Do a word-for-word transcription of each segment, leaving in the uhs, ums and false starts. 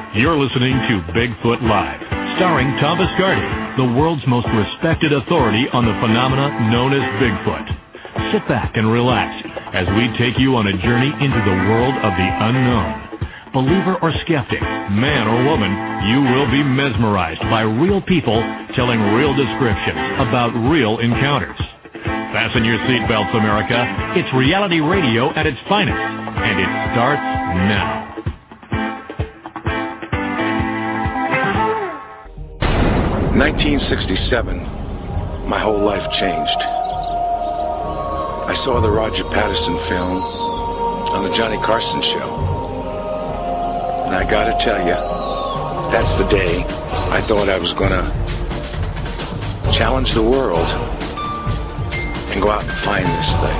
You're listening to Bigfoot Live, starring Tom Biscardi, the world's most respected authority on the phenomena known as Bigfoot. Sit back and relax as we take you on a journey into the world of the unknown. Believer or skeptic, man or woman, you will be mesmerized by real people telling real descriptions about real encounters. Fasten your seatbelts, America. It's reality radio at its finest, and it starts now. nineteen sixty-seven, my whole life changed. I saw the Roger Patterson film on the Johnny Carson show. And I gotta tell you, that's the day I thought I was gonna challenge the world and go out and find this thing.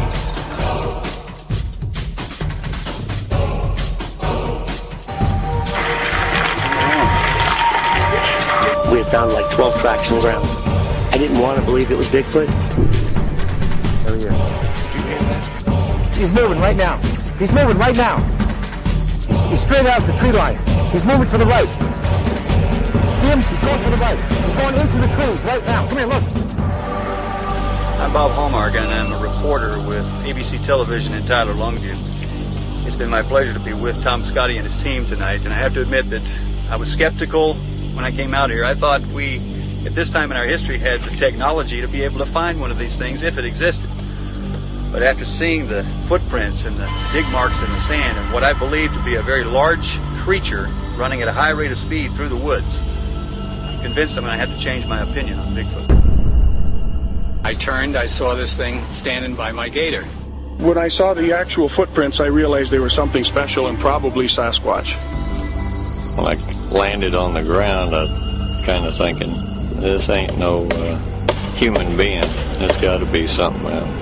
We had found like twelve tracks in the ground. I didn't want to believe it was Bigfoot. Oh yeah. He's moving right now. He's moving right now. He's, he's straight out the tree line. He's moving to the right. See him? He's going to the right. He's going into the trees right now. Come here, look. I'm Bob Hallmark, and I'm a reporter with A B C Television in Tyler, Longview. It's been my pleasure to be with Tom Biscardi and his team tonight, and I have to admit that I was skeptical when I came out here. I thought we, at this time in our history, had the technology to be able to find one of these things if it existed. But after seeing the footprints and the dig marks in the sand and what I believe to be a very large creature running at a high rate of speed through the woods, I'm convinced I'm going to have to change my opinion on Bigfoot. I turned, I saw this thing standing by my gator. When I saw the actual footprints, I realized they were something special and probably Sasquatch. When I landed on the ground, I was kind of thinking, this ain't no uh, human being. This got to be something else.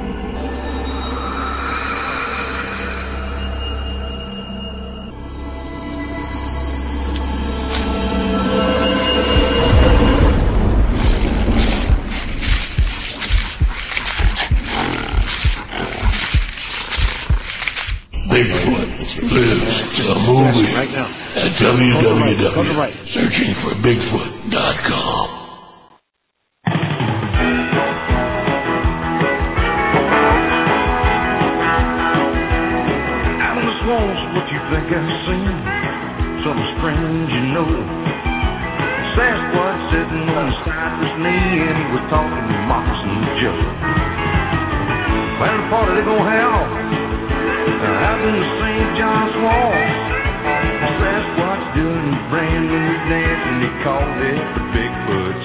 Bigfoot lives a movie right now. at w w w right. searching for bigfoot dot com. Out in the swamps, what you think I've seen? Something strange, you know. Sasquatch sitting on the cypress knee, and he was talking to Moccasin Joe. Plan a party they gonna have out in the Saint John swamp. Sasquatch doing a brand new dance, and they called it the Bigfoot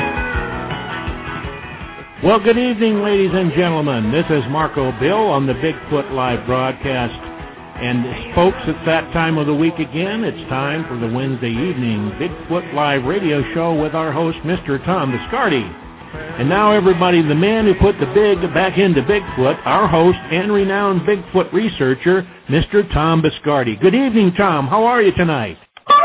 Stomp. Well, good evening, ladies and gentlemen. This is Marco Bill on the Bigfoot Live broadcast. And folks, it's that time of the week again. It's time for the Wednesday evening Bigfoot Live radio show with our host, Mister Tom Biscardi. And now, everybody, the man who put the big back into Bigfoot, our host and renowned Bigfoot researcher, Mister Tom Biscardi. Good evening, Tom. How are you tonight?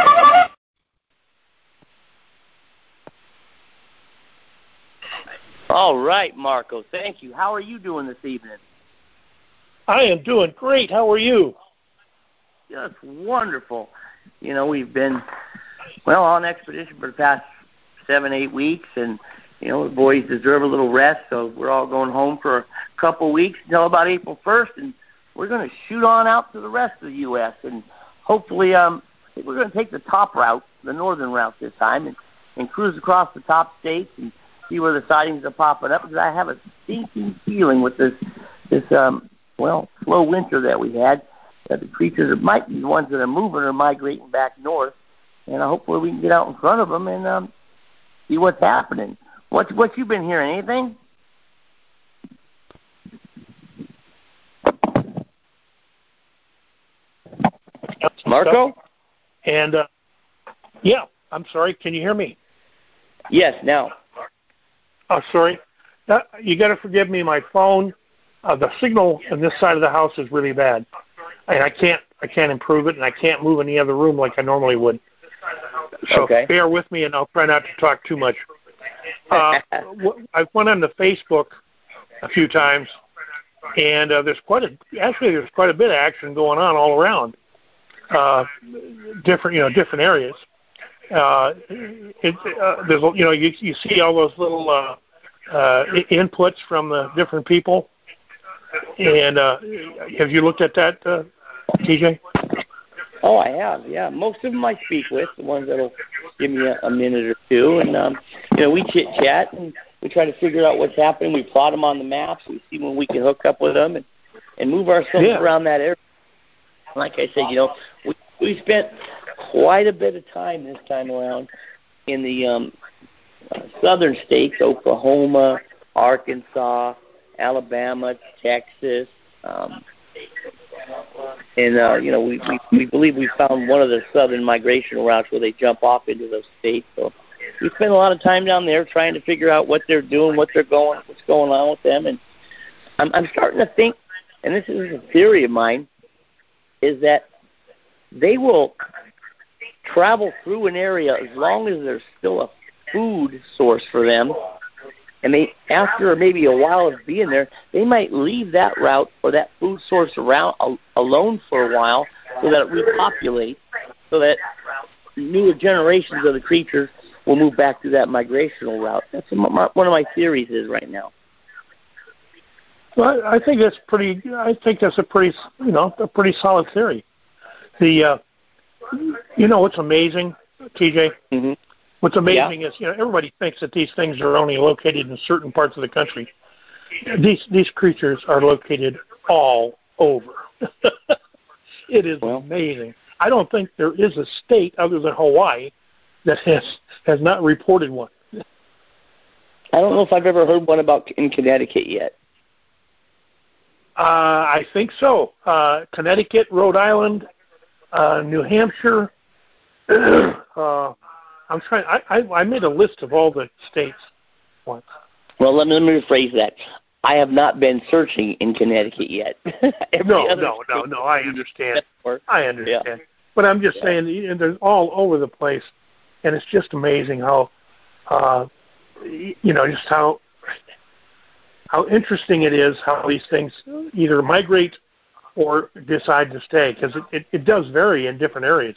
All right, Marco. Thank you. How are you doing this evening? I am doing great. How are you? Just wonderful. You know, we've been, well, on expedition for the past seven, eight weeks, and you know, the boys deserve a little rest, so we're all going home for a couple weeks until about April first, and we're going to shoot on out to the rest of the U S, and hopefully um, I think we're going to take the top route, the northern route this time, and, and cruise across the top states and see where the sightings are popping up, because I have a stinking feeling with this, this um, well, slow winter that we had, that the creatures might be the ones that are moving or migrating back north, and uh, hopefully we can get out in front of them and um, see what's happening. What what you been hearing? Anything? Marco? And uh, yeah, I'm sorry. Can you hear me? Yes. Now. Oh, sorry. Uh, you got to forgive me. My phone, uh, the signal on this side of the house is really bad, and I can't I can't improve it, and I can't move in the other room like I normally would. So okay. Bear with me, and I'll try not to talk too much. Uh, I went on to Facebook a few times, and uh, there's quite a actually there's quite a bit of action going on all around. uh, different, you know, different areas. Uh, it, uh, there's, you know, you, you see all those little uh, uh, inputs from the different people. And uh, have you looked at that, uh, T J? Oh, I have, yeah. Most of them I speak with, the ones that'll give me a, a minute or two. And, um, you know, we chit-chat, and we try to figure out what's happening. We plot them on the maps. We see when we can hook up with them and, and move ourselves yeah. around that area. Like I said, you know, we, we spent quite a bit of time this time around in the um, uh, southern states, Oklahoma, Arkansas, Alabama, Texas, um And, uh, you know, we, we, we believe we found one of the southern migration routes where they jump off into those states. So we spend a lot of time down there trying to figure out what they're doing, what they're going, what's going on with them. And I'm, I'm starting to think, and this is a theory of mine, is that they will travel through an area as long as there's still a food source for them. And they, after maybe a while of being there, they might leave that route or that food source around uh, alone for a while, so that it repopulates, so that newer generations of the creatures will move back through that migrational route. That's one of my theories is right now. Well, I think that's pretty. I think that's a pretty, you know, a pretty solid theory. The, uh, you know, what's amazing, T J. Mm-hmm. What's amazing yeah. is, you know, everybody thinks that these things are only located in certain parts of the country. These these creatures are located all over. It is well, amazing. I don't think there is a state other than Hawaii that has has not reported one. I don't know if I've ever heard one about in Connecticut yet. Uh, I think so. Uh, Connecticut, Rhode Island, uh, New Hampshire. uh, I'm trying. I, I I made a list of all the states once. Well, let me, let me rephrase that. I have not been searching in Connecticut yet. no, no, no, no. I understand. I understand. Yeah. But I'm just yeah. saying, they're all over the place, and it's just amazing how, uh, you know, just how how interesting it is how these things either migrate or decide to stay, because it, it, it does vary in different areas.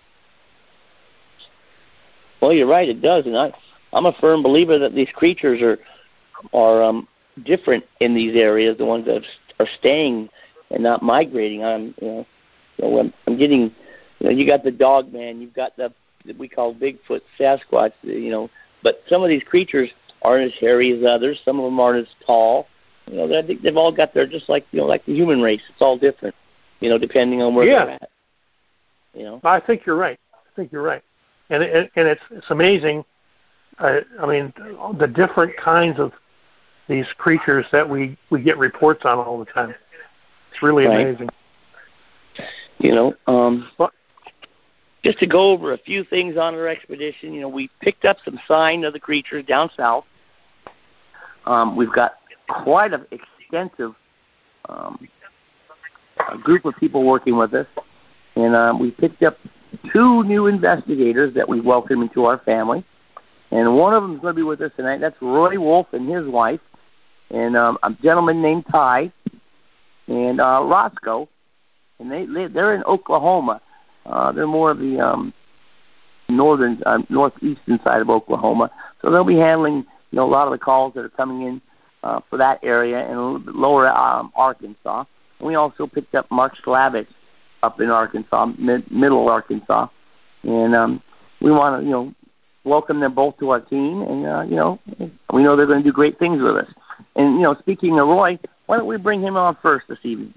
Well, you're right, it does, and I, I'm a firm believer that these creatures are are um, different in these areas, the ones that are staying and not migrating. I'm, you know, you know I'm, I'm getting, you know, you got the dog man, you've got the that we call Bigfoot, Sasquatch, you know, but some of these creatures aren't as hairy as others. Some of them aren't as tall. You know, I think they've all got their, just like, you know, like the human race. It's all different, you know, depending on where yeah. they're at. You know, I think you're right. I think you're right. And it, and it's it's amazing. Uh, I mean, the different kinds of these creatures that we, we get reports on all the time. It's really right. amazing. You know, um, but, just to go over a few things on our expedition, you know, we picked up some sign of the creatures down south. Um, we've got quite an extensive um, a group of people working with us, and um, we picked up two new investigators that we welcome into our family, and one of them is going to be with us tonight. That's Roy Wolf and his wife, and um, a gentleman named Ty, and uh, Roscoe, and they live, they're in Oklahoma. Uh, they're more of the um, northern, uh, northeastern side of Oklahoma, so they'll be handling, you know, a lot of the calls that are coming in uh, for that area, and a little bit lower um, Arkansas. And we also picked up Mark Slavich up in Arkansas, mid, middle Arkansas, and um, we want to, you know, welcome them both to our team, and uh, you know, we know they're going to do great things with us. And you know, speaking of Roy, why don't we bring him on first this evening?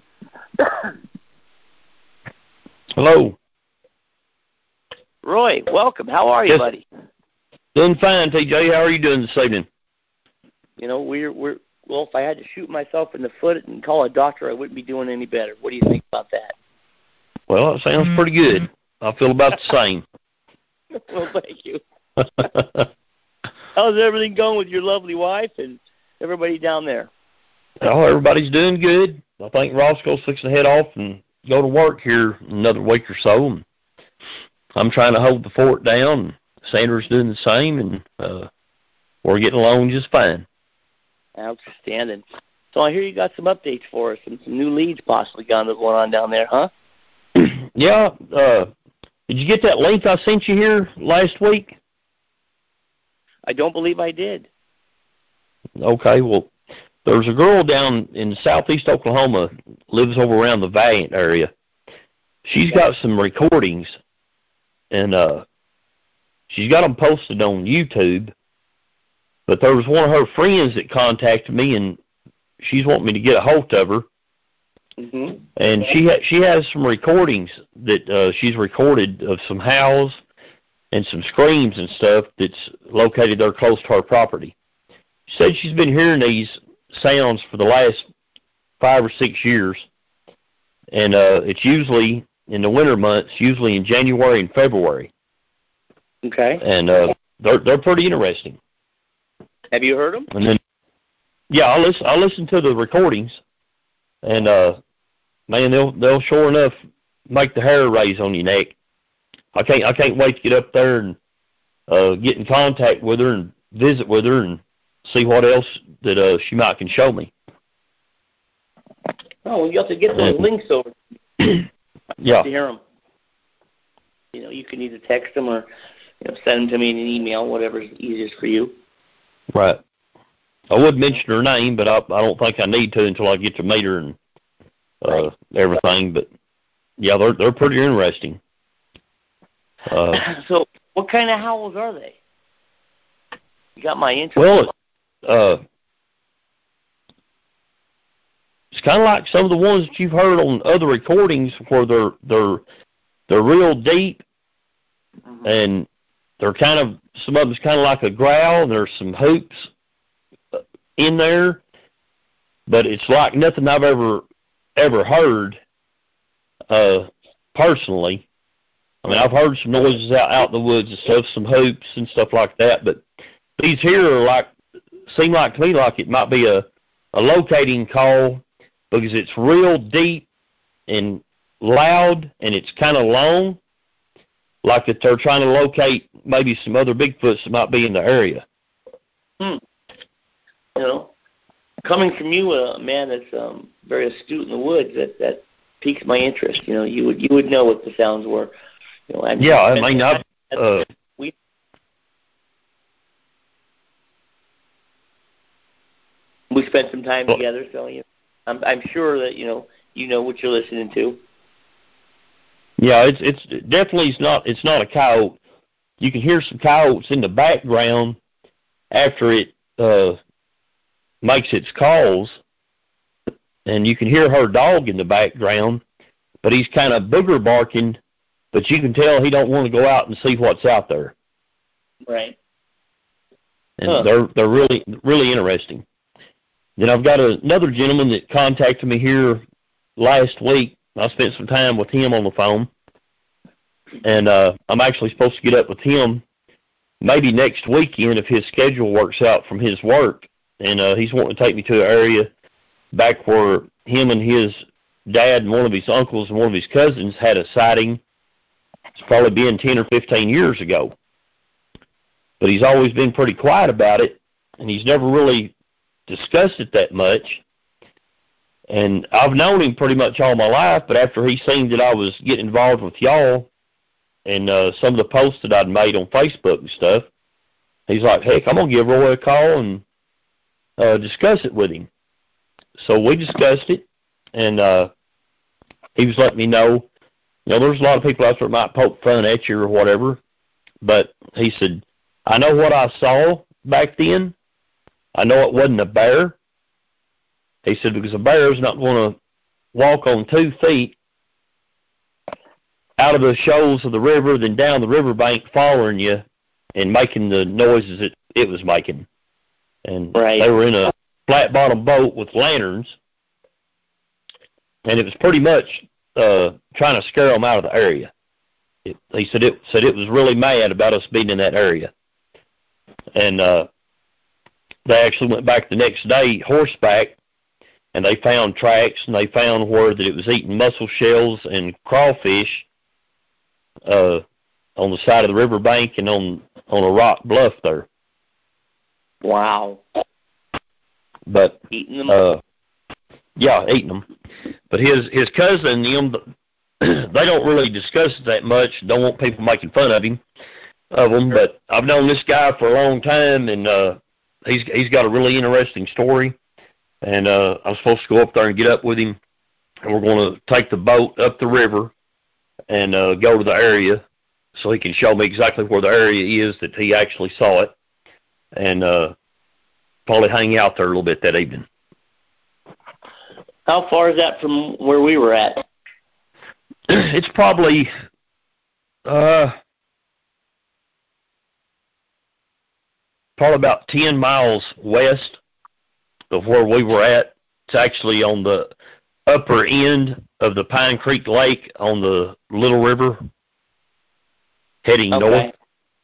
Hello, Roy. Welcome. How are you, yes. buddy? Doing fine, T J. How are you doing this evening? You know, we're we're well. If I had to shoot myself in the foot and call a doctor, I wouldn't be doing any better. What do you think about that? Well, it sounds pretty good. I feel about the same. Well, thank you. How's everything going with your lovely wife and everybody down there? Oh, everybody's doing good. I think Roscoe's fixing to head off and go to work here in another week or so. And I'm trying to hold the fort down. Sandra's doing the same, and uh, we're getting along just fine. Outstanding. So I hear you got some updates for us and some new leads possibly going on down there, huh? yeah, uh, did you get that link I sent you here last week? I don't believe I did. Okay, well, there's a girl down in southeast Oklahoma, lives over around the Valiant area. She's got some recordings, and uh, she's got them posted on YouTube. But there was one of her friends that contacted me, and she's wanting me to get a hold of her. Mm-hmm. And she ha- she has some recordings that uh, she's recorded of some howls and some screams and stuff that's located there close to her property. She said she's been hearing these sounds for the last five or six years, and uh, it's usually in the winter months, usually in January and February. Okay. And uh, they're they're pretty interesting. Have you heard them? And then, yeah, I listen. I listen to the recordings, and uh, man, they'll they'll sure enough make the hair raise on your neck. I can't I can't wait to get up there and uh, get in contact with her and visit with her and see what else that uh, she might can show me. Oh, you have to get those links over. Yeah. To hear them. You know, you can either text them or you know, send them to me in an email, whatever's easiest for you. Right. I would mention her name, but I, I don't think I need to until I get to meet her and uh, right. everything. But yeah, they're they're pretty interesting. Uh, so, what kind of howls are they? You got my interest. Well, uh, it's kind of like some of the ones that you've heard on other recordings, where they're they're they're real deep, mm-hmm. and they're kind of some of them's kind of like a growl. And there's some hoops in there, but it's like nothing I've ever ever heard uh, personally. I mean, I've heard some noises out, out in the woods and stuff, some hoops and stuff like that, but these here are like, seem like to me like it might be a, a locating call because it's real deep and loud and it's kind of long, like that they're trying to locate maybe some other Bigfoots that might be in the area. Hmm. You know, coming from you, a man that's um, very astute in the woods, that, that piques my interest. You know, you would you would know what the sounds were. You know, I yeah, I mean, I, uh, we we spent some time well, together, so you know, I'm I'm sure that you know you know what you're listening to. Yeah, it's it's definitely it's not it's not a coyote. You can hear some coyotes in the background after it uh, makes its calls, and you can hear her dog in the background, but he's kind of booger barking. But you can tell he don't want to go out and see what's out there. Right. And huh. they're they're really really interesting. Then I've got a, another gentleman that contacted me here last week. I spent some time with him on the phone, and uh, I'm actually supposed to get up with him maybe next weekend if his schedule works out from his work. And uh, he's wanting to take me to an area back where him and his dad and one of his uncles and one of his cousins had a sighting. It's probably been ten or fifteen years ago. But he's always been pretty quiet about it, and he's never really discussed it that much. And I've known him pretty much all my life, but after he seen that I was getting involved with y'all and uh, some of the posts that I'd made on Facebook and stuff, he's like, heck, I'm going to give Roy a call and uh, discuss it with him. So we discussed it, and uh, he was letting me know, you know, there's a lot of people out there that might poke fun at you or whatever, but he said, I know what I saw back then. I know it wasn't a bear. He said, because a bear is not going to walk on two feet out of the shoals of the river, then down the riverbank following you and making the noises that it was making. And right. They were in a flat-bottom boat with lanterns, and it was pretty much uh, trying to scare them out of the area. It, he said it said it was really mad about us being in that area. And uh, they actually went back the next day horseback, and they found tracks, and they found where that it was eating mussel shells and crawfish uh, on the side of the riverbank and on, on a rock bluff there. Wow. But eating them? Uh, yeah, eating them. But his his cousin, them, they don't really discuss it that much. Don't want people making fun of him, of him. But I've known this guy for a long time, and uh, he's he's got a really interesting story. And uh, I was supposed to go up there and get up with him, and we're going to take the boat up the river and uh, go to the area so he can show me exactly where the area is that he actually saw it, and uh, probably hang out there a little bit that evening. How far is that from where we were at? It's probably uh, probably about ten miles west of where we were at. It's actually on the upper end of the Pine Creek Lake on the Little River, heading okay. north.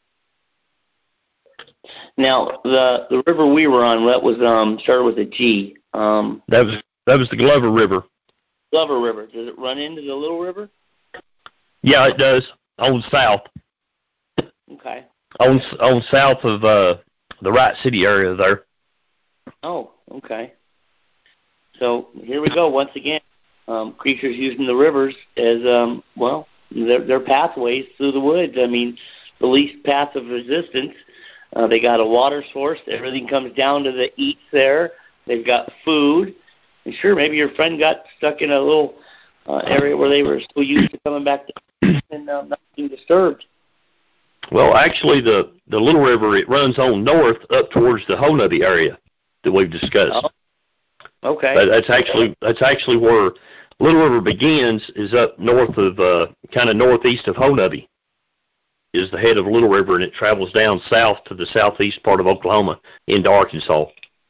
Now, the the river we were on, that was um started with a G. Um, that was that was the Glover River. Glover River. Does it run into the Little River? Yeah, it does. On south. Okay. On on south of uh, the Wright City area there. Oh, okay. So here we go once again. Um, creatures using the rivers as um, well, their, their pathways through the woods. I mean, the least path of resistance. Uh, they got a water source. Everything comes down to the eats there. They've got food. And sure, maybe your friend got stuck in a little uh, area where they were so used to coming back to and uh, not being disturbed. Well, actually, the, the Little River, it runs on north up towards the Honubby area that we've discussed. Oh. Okay. That, that's actually that's actually where Little River begins, is up north of, uh, kind of northeast of Honubby, is the head of Little River, and it travels down south to the southeast part of Oklahoma into Arkansas.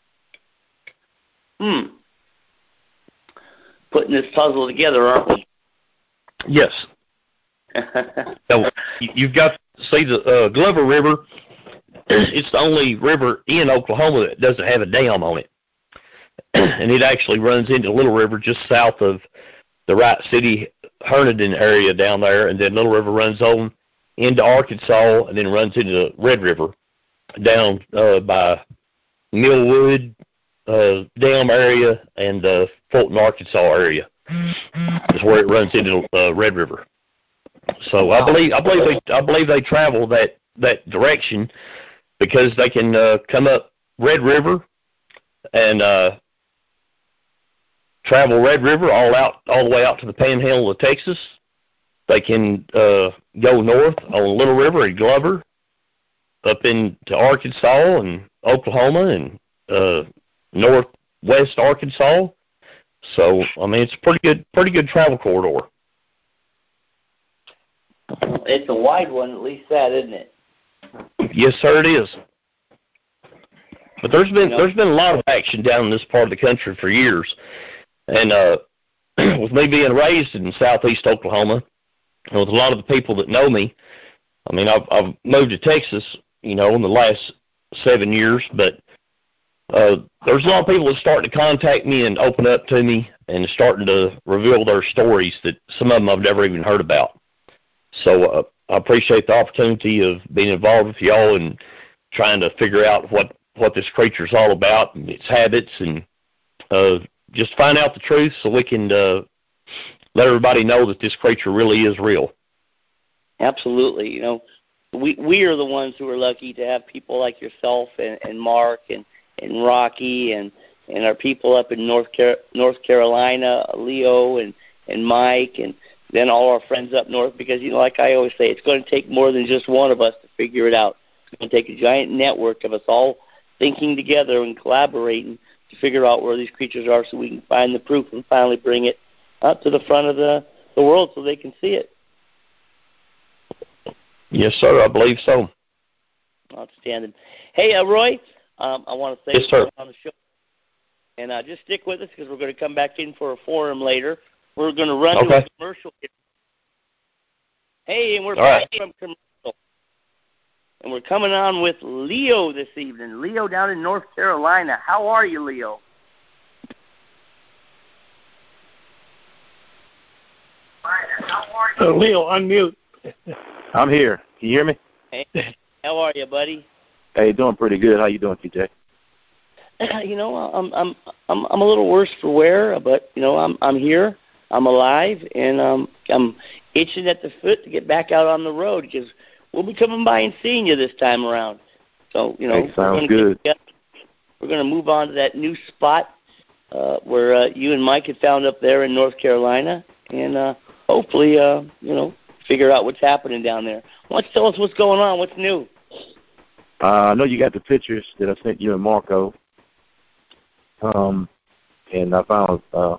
Hmm. Putting this puzzle together, aren't we? Yes. So you've got, see, the uh, Glover River, it's the only river in Oklahoma that doesn't have a dam on it. And it actually runs into Little River just south of the Wright City, Herndon area down there, and then Little River runs on into Arkansas and then runs into Red River down uh, by Millwood uh, Dam area and the Fulton, Arkansas area. Is where it runs into uh, Red River. So I believe I believe they I believe they travel that that direction because they can uh, come up Red River and uh, travel Red River all out all the way out to the Panhandle of Texas. They can uh, go north on Little River and Glover up into Arkansas and Oklahoma and uh, northwest Arkansas. So I mean, it's a pretty good pretty good travel corridor. It's a wide one, at least that, isn't it? Yes, sir, it is. But there's been there's been a lot of action down in this part of the country for years, and uh, with me being raised in southeast Oklahoma, and with a lot of the people that know me, I mean, I've, I've moved to Texas, you know, in the last seven years, but uh, there's a lot of people that start to contact me and open up to me and starting to reveal their stories that some of them I've never even heard about. So uh, I appreciate the opportunity of being involved with y'all and trying to figure out what, what this creature's all about and its habits, and uh, just find out the truth so we can uh, let everybody know that this creature really is real. Absolutely. You know, we we are the ones who are lucky to have people like yourself and, and Mark and, and Rocky and, and our people up in North Car- North Carolina, Leo and, and Mike, and then all our friends up north, because, you know, like I always say, it's going to take more than just one of us to figure it out. It's going to take a giant network of us all thinking together and collaborating to figure out where these creatures are so we can find the proof and finally bring it up to the front of the, the world so they can see it. Yes, sir, I believe so. Outstanding. Hey, uh, Roy, um, I want to thank yes, sir. you on the show. And uh, just stick with us because we're going to come back in for a forum later. We're going to run okay. to a commercial. Hey, and we're All back right. from commercial. And we're coming on with Leo this evening. Leo down in North Carolina. How are you, Leo? Uh, Leo, unmute. I'm here. Can you hear me? Hey, how are you, buddy? Hey, doing pretty good. How you doing, T J? You know, I'm I'm I'm I'm a little worse for wear, but you know, I'm I'm here. I'm alive, and um, I'm itching at the foot to get back out on the road because we'll be coming by and seeing you this time around. So, you know, hey, sounds we're good. Get, we're going to move on to that new spot uh, where uh, you and Mike had found up there in North Carolina, and uh, hopefully, uh, you know, figure out what's happening down there. Why don't you tell us what's going on? What's new? Uh, I know you got the pictures that I sent you and Marco, um, and I found uh,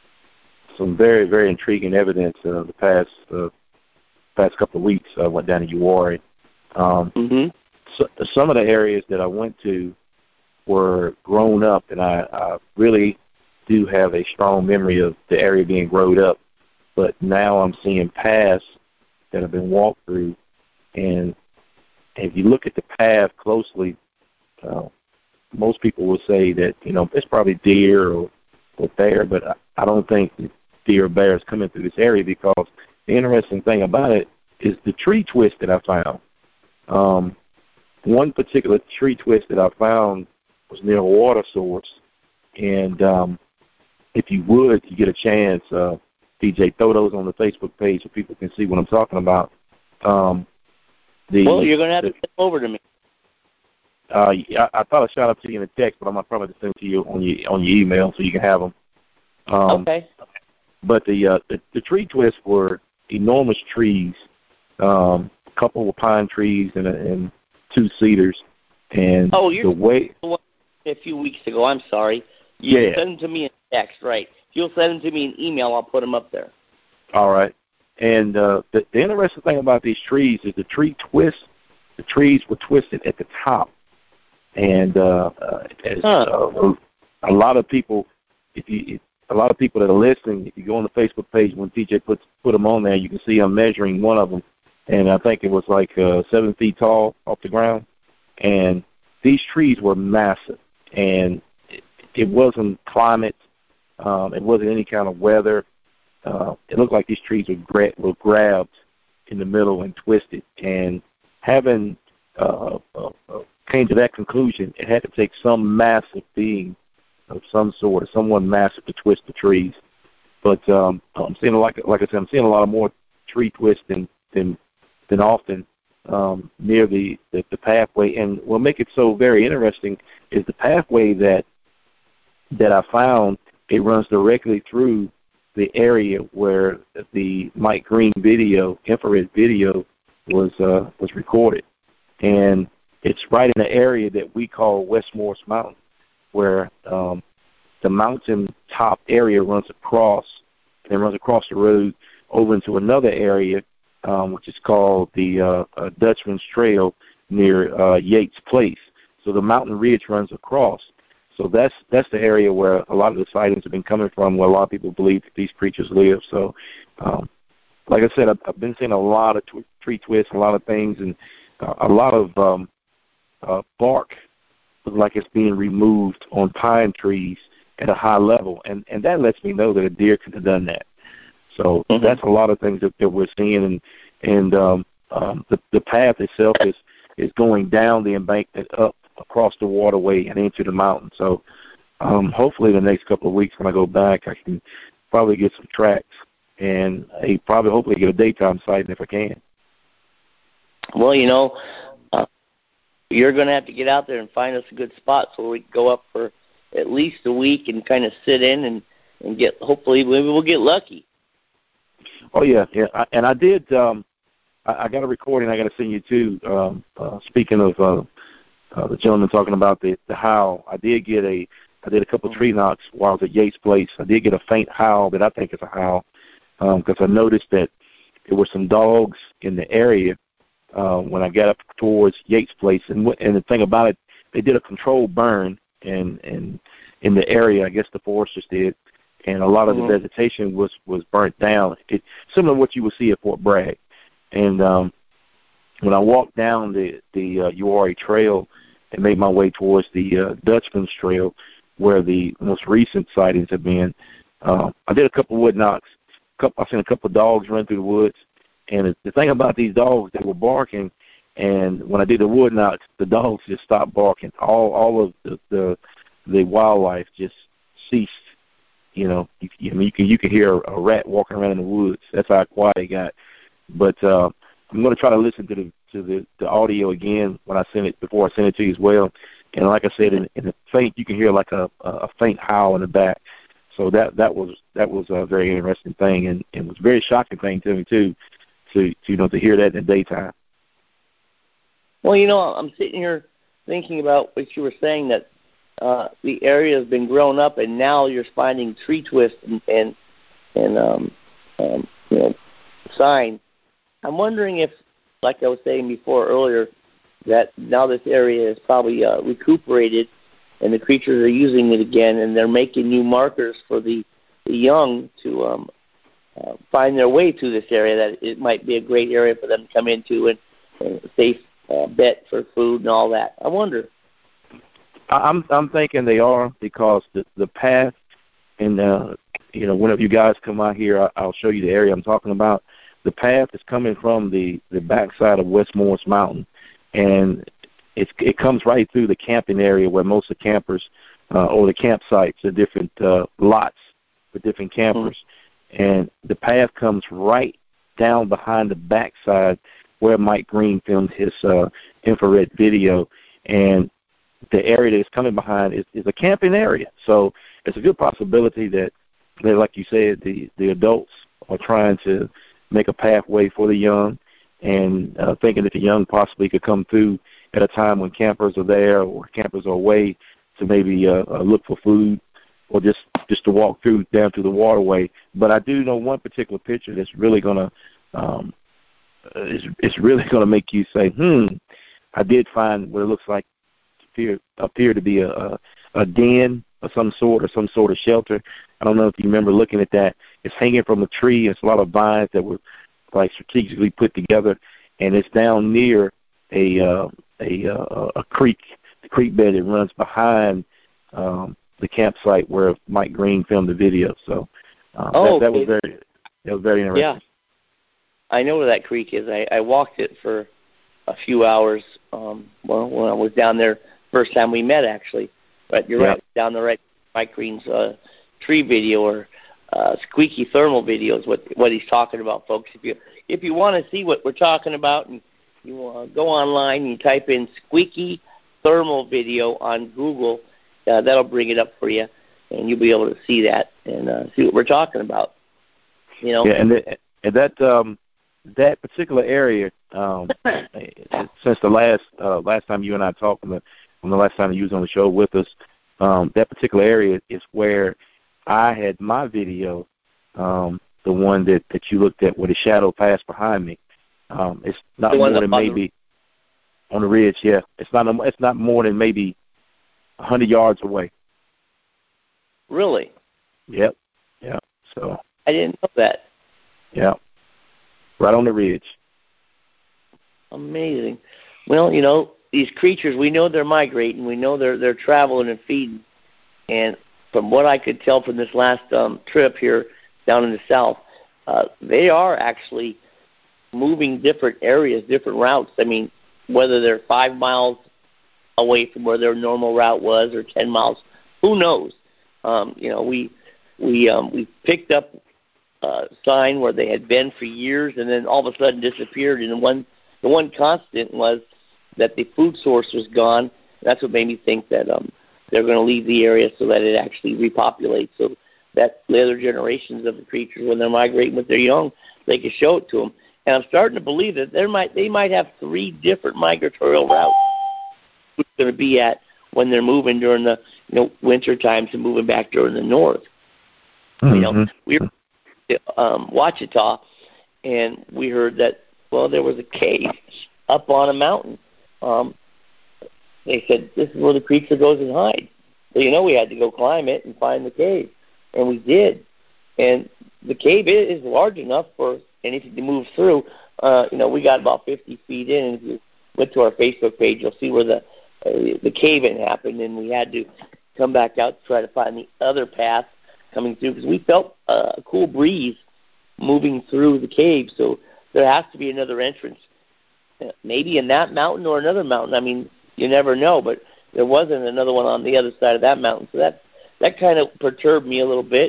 some very, very intriguing evidence uh, the past uh, past couple of weeks. I went down to Uwharrie. Um, mm-hmm. so, some of the areas that I went to were grown up, and I, I really do have a strong memory of the area being growed up. But now I'm seeing paths that have been walked through, and if you look at the path closely, uh, most people will say that, you know, it's probably deer or, or bear, but I, I don't think deer or bear is coming through this area because the interesting thing about it is the tree twist that I found. Um, one particular tree twist that I found was near a water source, and um, if you would, you get a chance, uh, D J, throw those on the Facebook page so people can see what I'm talking about. Um, The, well, you're going to have to send over to me. Uh, I, I thought I shot up to you in a text, but I'm going to probably send it to you on your on your email so you can have them. Um, okay. But the, uh, the the tree twists were enormous trees. Um, a couple were pine trees and, a, and two cedars. And oh, you're the way a few weeks ago. I'm sorry. You yeah. send them to me in text, right? If you'll send them to me in email, I'll put them up there. All right. And uh, the, the interesting thing about these trees is the tree twists, the trees were twisted at the top. And uh, uh, as, huh. uh, a lot of people, if you, if, a lot of people that are listening, if you go on the Facebook page when T J puts put them on there, you can see I'm measuring one of them, and I think it was like uh, seven feet tall off the ground. And these trees were massive, and it, it wasn't climate, um, it wasn't any kind of weather. Uh, it looked like these trees were, gra- were grabbed in the middle and twisted. And having uh, uh, uh, came to that conclusion, it had to take some massive being of some sort, or someone massive to twist the trees. But um, I'm seeing, like like I said, I'm seeing a lot of more tree twists than than, than often um, near the, the, the pathway. And what make it so very interesting is the pathway that that I found. It runs directly through the area where the Mike Green video, infrared video, was uh, was recorded, and it's right in the area that we call West Morris Mountain, where um, the mountain top area runs across and runs across the road over into another area, um, which is called the uh, uh, Dutchman's Trail near uh, Yates Place. So the mountain ridge runs across. So that's that's the area where a lot of the sightings have been coming from, where a lot of people believe that these creatures live. So, um, like I said, I've, I've been seeing a lot of tw- tree twists, a lot of things, and uh, a lot of um, uh, bark looks like it's being removed on pine trees at a high level, and, and that lets me know that a deer could have done that. So mm-hmm. that's a lot of things that, that we're seeing, and and um, um, the the path itself is is going down the embankment up across the waterway and into the mountain. So um, hopefully the next couple of weeks when I go back, I can probably get some tracks and a, probably hopefully get a daytime sighting if I can. Well, you know, uh, you're going to have to get out there and find us a good spot so we can go up for at least a week and kind of sit in and, and get, hopefully maybe we'll get lucky. Oh, yeah, yeah. I, and I did, um, I, I got a recording I got to send you too. Um, uh, speaking of uh, uh, the gentleman talking about the, the howl, I did get a, I did a couple of tree knocks while I was at Yates Place. I did get a faint howl that I think is a howl because um, I noticed that there were some dogs in the area uh, when I got up towards Yates Place. And, w- and the thing about it, they did a controlled burn and, and in the area, I guess the foresters did, and a lot of mm-hmm. the vegetation was, was burnt down. It, similar to what you would see at Fort Bragg. And um, when I walked down the, the uh, Uwharrie Trail and made my way towards the uh, Dutchman's Trail, where the most recent sightings have been, uh, I did a couple of wood knocks. I seen a couple of dogs run through the woods. And the thing about these dogs, they were barking, and when I did the wood knocks, the dogs just stopped barking. All all of the the, the wildlife just ceased you know, you, I mean, you can you can hear a, a rat walking around in the woods. That's how quiet it got. But uh, I'm going to try to listen to the to the, the audio again when I send it before I send it to you as well. And like I said, in, in the faint, you can hear like a, a faint howl in the back. So that that was that was a very interesting thing, and it was a very shocking thing to me too, to, to you know to hear that in the daytime. Well, you know, I'm sitting here thinking about what you were saying, that uh, the area has been grown up, and now you're finding tree twists and and, and um, um, you know sign. I'm wondering if, like I was saying before earlier, that now this area is probably uh, recuperated, and the creatures are using it again, and they're making new markers for the, the young to um, uh, find their way to this area, that it might be a great area for them to come into and, and a safe uh, bet for food and all that. I wonder. I'm I'm thinking they are, because the the path, and uh, you know, whenever you guys come out here, I, I'll show you the area I'm talking about. The path is coming from the, the backside of West Morris Mountain, and it's, it comes right through the camping area where most of the campers, uh, or the campsites, are different uh, lots for different campers. Mm-hmm. And the path comes right down behind the backside where Mike Green filmed his uh, infrared video. And the area that it's coming behind is, is a camping area. So it's a good possibility that, that like you said, the, the adults are trying to make a pathway for the young, and uh, thinking that the young possibly could come through at a time when campers are there or campers are away to maybe uh, uh, look for food, or just, just to walk through down to the waterway. But I do know one particular picture that's really going to um, it's, it's really going to make you say, hmm, I did find what it looks like appear, appear to be a, a, a den of some sort, or some sort of shelter. I don't know if you remember looking at that. It's hanging from a tree. It's a lot of vines that were like strategically put together, and it's down near a uh, a, uh, a creek, the creek bed that runs behind um, the campsite where Mike Green filmed the video. So uh, oh, that, that okay. was very that was very interesting. Yeah, I know where that creek is. I, I walked it for a few hours. Um, well, when I was down there first time we met, actually. But you're yeah. right, down the right, Mike Green's uh, tree video, or uh, squeaky thermal video is what what he's talking about, folks. If you if you want to see what we're talking about, and you uh, go online and you type in squeaky thermal video on Google, uh, that'll bring it up for you, and you'll be able to see that and uh, see what we're talking about. You know. Yeah, and, the, and that um, that particular area, um, since the last uh, last time you and I talked, from the, from the last time you was on the show with us, um, that particular area is where I had my video, um, the one that, that you looked at where the shadow passed behind me. Um, it's not more than maybe the, on the ridge. Yeah, it's not. It's not more than maybe a hundred yards away. Really? Yep. Yeah. So I didn't know that. Yeah. Right on the ridge. Amazing. Well, you know, these creatures, we know they're migrating. We know they're they're traveling and feeding. And from what I could tell from this last um, trip here down in the south, uh, they are actually moving different areas, different routes. I mean, whether they're five miles away from where their normal route was or ten miles, who knows? Um, you know, we we um, we picked up a sign where they had been for years, and then all of a sudden disappeared. And the one the one constant was that the food source was gone. That's what made me think that um, they're going to leave the area so that it actually repopulates, so that the other generations of the creatures, when they're migrating with their young, they can show it to them. And I'm starting to believe that there might they might have three different migratorial routes it's going to be at when they're moving during the you know winter times and moving back during the north. Mm-hmm. You know, we were in um, Ouachita, and we heard that well there was a cave up on a mountain. Um, they said this is where the creature goes and hides. So you know we had to go climb it and find the cave, and we did. And the cave is large enough for anything to move through. Uh, you know, we got about fifty feet in, and if you went to our Facebook page, you'll see where the uh, the cave-in happened, and we had to come back out to try to find the other path coming through because we felt uh, a cool breeze moving through the cave. So there has to be another entrance, uh, maybe in that mountain or another mountain. I mean, you never know, but there wasn't another one on the other side of that mountain. So that that kind of perturbed me a little bit.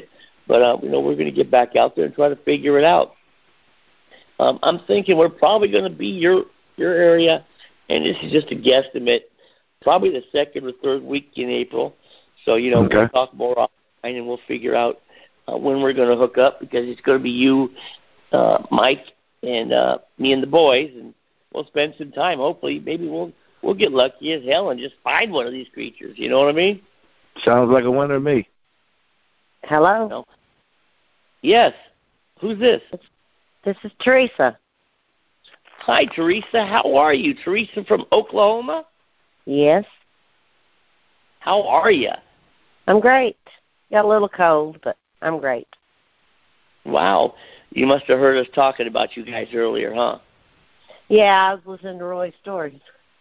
But, uh, you know, we're going to get back out there and try to figure it out. Um, I'm thinking we're probably going to be your your area, and this is just a guesstimate, probably the second or third week in April. So, you know, okay. We'll talk more offline, and we'll figure out uh, when we're going to hook up, because it's going to be you, uh, Mike, and uh, me and the boys, and we'll spend some time. Hopefully, maybe we'll we'll get lucky as hell and just find one of these creatures. You know what I mean? Sounds like a winner to me. Hello? No. Yes. Who's this? This is Teresa. Hi, Teresa. How are you? Teresa from Oklahoma? Yes. How are you? I'm great. Got a little cold, but I'm great. Wow. You must have heard us talking about you guys earlier, huh? Yeah, I was listening to Roy's stories.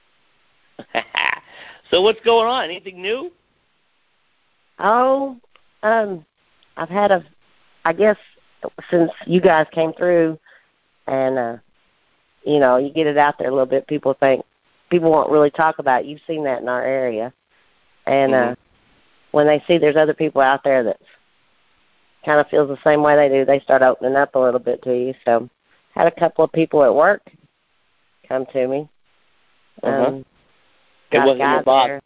So what's going on? Anything new? Oh, um, I've had a, I guess, since you guys came through and, uh, you know, you get it out there a little bit, people think, people won't really talk about it. You've seen that in our area. And mm-hmm. uh, when they see there's other people out there that kind of feels the same way they do, they start opening up a little bit to you. So had a couple of people at work come to me. Uh-huh. Um, it wasn't your boss. There.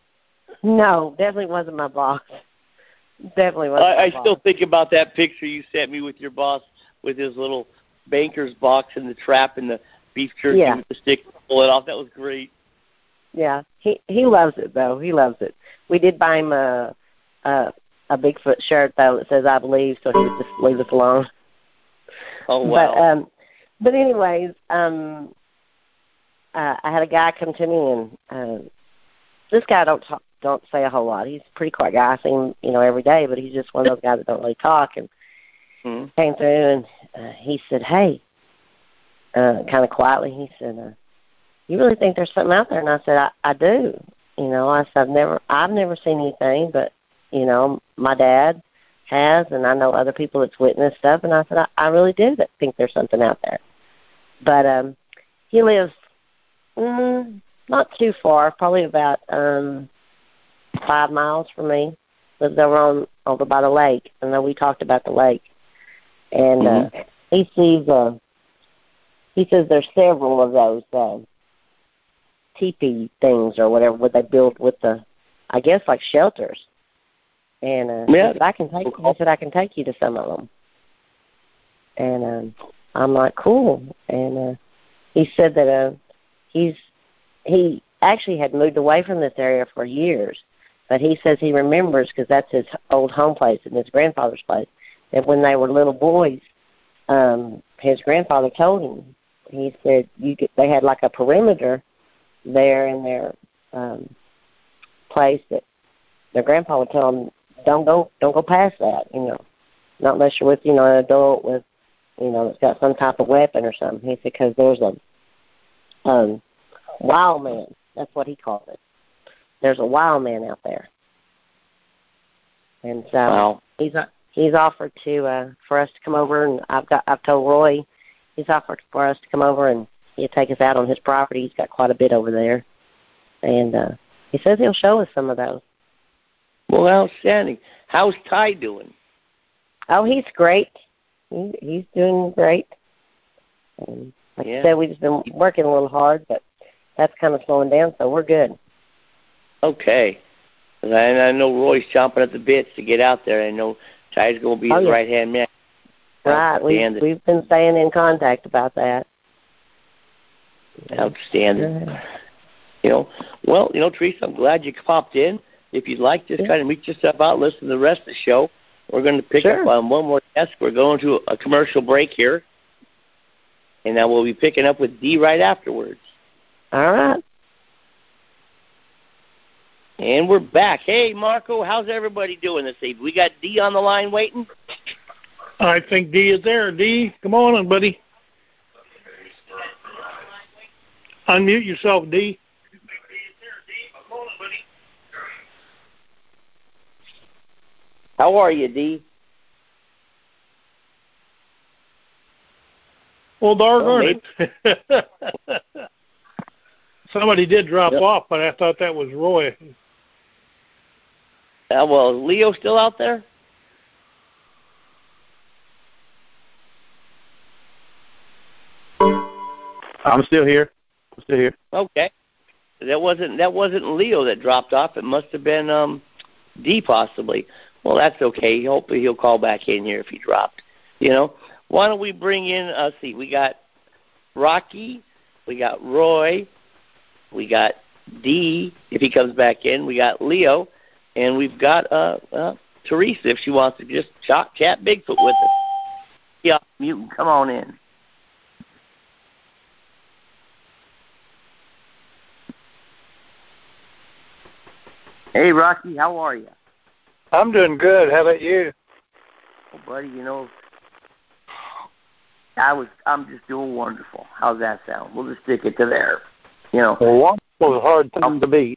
No, definitely wasn't my boss. Definitely wasn't I, my I boss. still think about that picture you sent me with your boss with his little banker's box and the trap and the beef jerky yeah. with the stick to pull it off. That was great. Yeah, he he loves it, though. He loves it. We did buy him a, a, a Bigfoot shirt, though, that says I believe, so he would just leave us alone. Oh, wow. But, um, but anyways, um, uh, I had a guy come to me, and uh, this guy don't talk, don't say a whole lot. He's a pretty quiet guy. I see him, you know, every day, but he's just one of those guys that don't really talk. And mm-hmm. came through, and uh, he said, hey, uh, kind of quietly, he said, uh, you really think there's something out there? And I said, I, I do. You know, I said, I've never, I've never seen anything, but, you know, my dad has, and I know other people that's witnessed stuff. And I said, I, I really do think there's something out there. But um, he lives mm, not too far, probably about um, five miles from me. Lives over on over by the lake. I know we talked about the lake. And mm-hmm. uh, he sees, uh, he says there's several of those uh, teepee things or whatever, what they build with the, I guess, like shelters. And uh, yeah. he said, I can take. He said I can take you to some of them. And um, I'm like, cool. And uh, he said that uh, he's he actually had moved away from this area for years, but he says he remembers, because that's his old home place and his grandfather's place, that when they were little boys, um, his grandfather told him. He said you get, they had like a perimeter there in their um, place that their grandpa would tell them, don't go, don't go past that, you know, not unless you're with, you know, an adult with, you know, that's got some type of weapon or something. He said, because there's a um, wild man. That's what he called it. There's a wild man out there. And so wow. he's he's offered to uh, for us to come over, and I've got I've told Roy he's offered for us to come over and he'll take us out on his property. He's got quite a bit over there, and uh, he says he'll show us some of those. Well, outstanding. How's Ty doing? Oh, he's great. He, he's doing great. And like yeah. I said, we've just been working a little hard, but that's kind of slowing down, so we're good. Okay. And I know Roy's chomping at the bits to get out there. I know Ty's going to be oh, his yeah. right-hand man. Right. We've, we've been staying in contact about that. Outstanding. Yeah. You know, well, you know, Teresa, I'm glad you popped in. If you'd like, just yeah. kind of meet yourself out, listen to the rest of the show. We're going to pick sure. up on one more guest. We're going to a commercial break here, and then we'll be picking up with Dee right afterwards. All right. And we're back. Hey, Marco, how's everybody doing this evening? We got Dee on the line waiting? I think Dee is there. Dee, come on in, buddy. Unmute yourself, Dee. How are you, Dee? Well, doggone oh, it. Somebody did drop yep. off, but I thought that was Roy. Uh, well, is Leo still out there? I'm still here. I'm still here. Okay. That wasn't that wasn't Leo that dropped off. It must have been um, D possibly. Well, that's okay. Hopefully he'll call back in here if he dropped. You know. Why don't we bring in? Uh, see, we got Rocky, we got Roy, we got D if he comes back in. We got Leo, and we've got uh, uh, Teresa if she wants to just chat, chat Bigfoot with us. Yeah, Mutant, come on in. Hey, Rocky, how are you? I'm doing good. How about you? Oh, buddy, you know, I was, I'm just doing wonderful. How's that sound? We'll just stick it to there. You know. Well, wonderful is a hard thing to beat.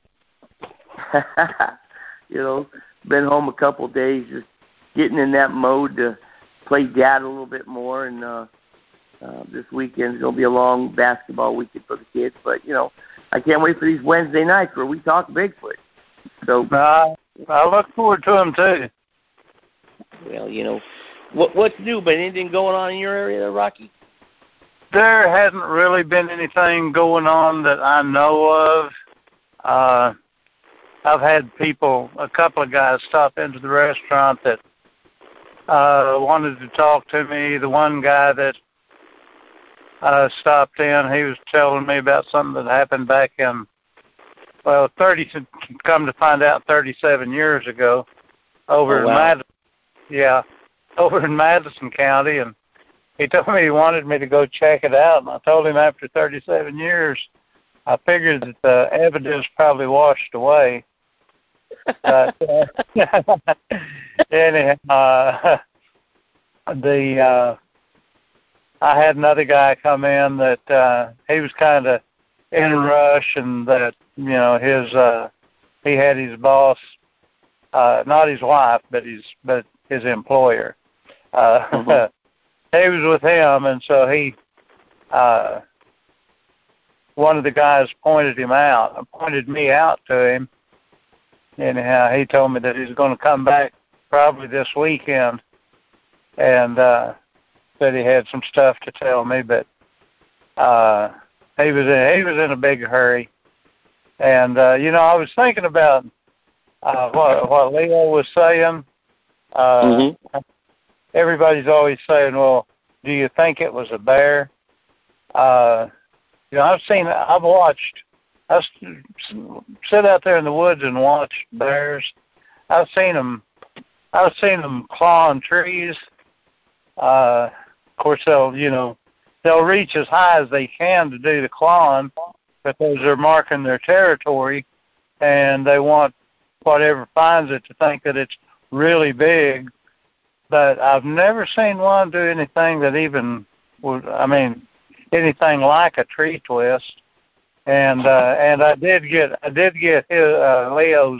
You know, been home a couple of days, just getting in that mode to play dad a little bit more. And uh, uh, this weekend's going to be a long basketball weekend for the kids. But, you know, I can't wait for these Wednesday nights where we talk Bigfoot. So uh, I look forward to them, too. Well, you know, what what's new? Been anything going on in your area there, Rocky? There hasn't really been anything going on that I know of. Uh, I've had people, a couple of guys stop into the restaurant that uh, wanted to talk to me. The one guy that uh, stopped in, he was telling me about something that happened back in, well, thirty, come to find out, thirty-seven years ago over oh, wow. in Madison. Yeah, over in Madison County, and he told me he wanted me to go check it out, and I told him after thirty-seven years, I figured that the evidence probably washed away. But, uh, anyhow, uh, the uh, I had another guy come in that uh, he was kind of in a rush, and that you know his uh, he had his boss, uh, not his wife, but his but his employer. Uh, mm-hmm. He was with him, and so he, uh, one of the guys pointed him out, pointed me out to him. Anyhow, he told me that he's going to come back probably this weekend, and uh, said he had some stuff to tell me, but uh, he was in, he was in a big hurry. And uh, you know, I was thinking about uh, what what Leo was saying. Uh, mm-hmm. Everybody's always saying, "Well, do you think it was a bear?" Uh, you know, I've seen, I've watched, I sit out there in the woods and watch bears. I've seen them, I've seen them clawing trees. Uh, of course, they'll, you know, they'll reach as high as they can to do the clawing because they're marking their territory, and they want whatever finds it to think that it's really big. But I've never seen one do anything that even would, I mean, anything like a tree twist. And uh, and I did get I did get his, uh, Leo's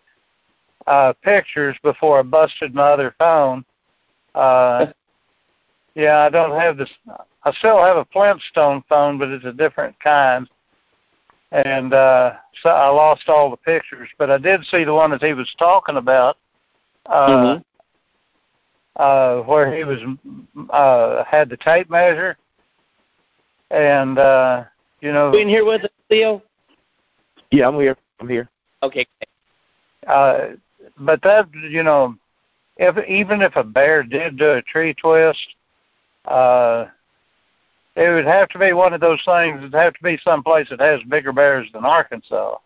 uh, pictures before I busted my other phone. Uh, yeah, I don't have this. I still have a Flintstone phone, but it's a different kind. And uh, so I lost all the pictures, but I did see the one that he was talking about. Uh, mm-hmm. Uh, where he was uh, had the tape measure, and uh, you know. You in here with us, Leo? Yeah, I'm here. I'm here. Okay. Uh, but that, you know, if even if a bear did do a tree twist, uh, it would have to be one of those things. It'd have to be someplace that has bigger bears than Arkansas.